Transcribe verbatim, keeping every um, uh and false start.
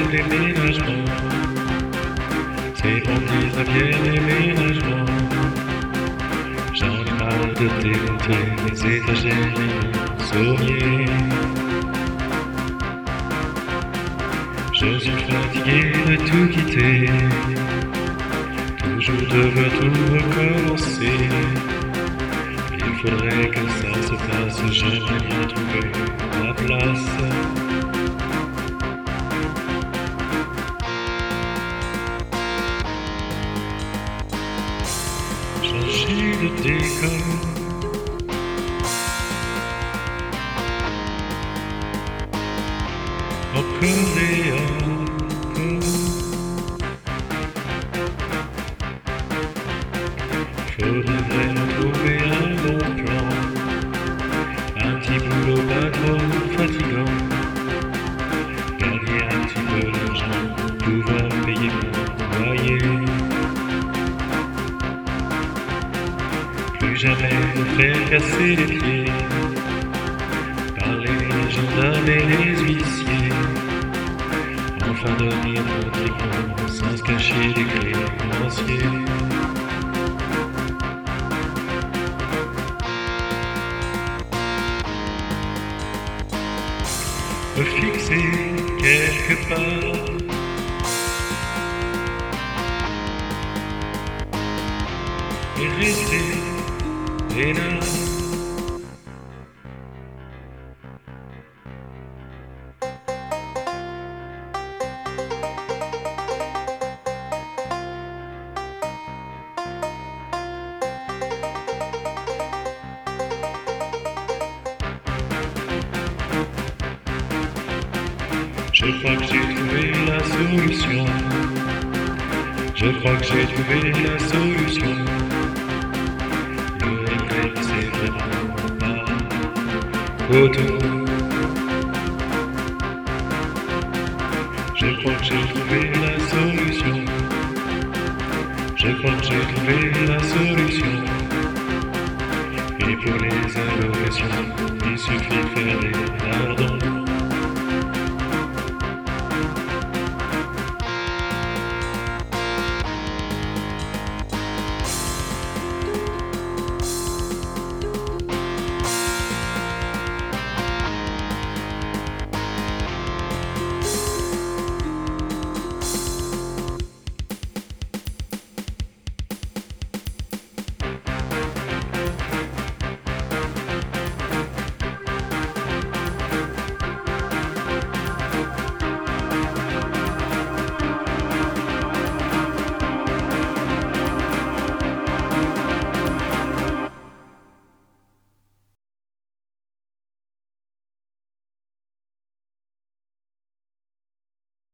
le déménagement. C'est bon qu'ils reviennent déménagement. J'en ai marre de démonter les étagères et mon sommier. Je suis fatigué de tout quitter, toujours devoir tout recommencer. Il faudrait que ça se fasse, j'aimerais bien trouver ma place. Changer de décor, encore et encore. Faudrait vraiment trouver un bon plan, un petit boulot pas trop fatigant. Gagner un petit peu d'argent pour pouvoir payer mon loyer. Plus jamais me faire casser les pieds par les gendarmes et les huissiers. Enfin dormir tranquillement sans se cacher des créanciers. Me fixer quelque part, et rester peinard. Je crois que j'ai trouvé la solution. Je crois que j'ai trouvé la solution. Le regret, c'est vraiment pas autour. Je crois que j'ai trouvé la solution. Je crois que j'ai trouvé la solution. Et pour les allocations, il suffit de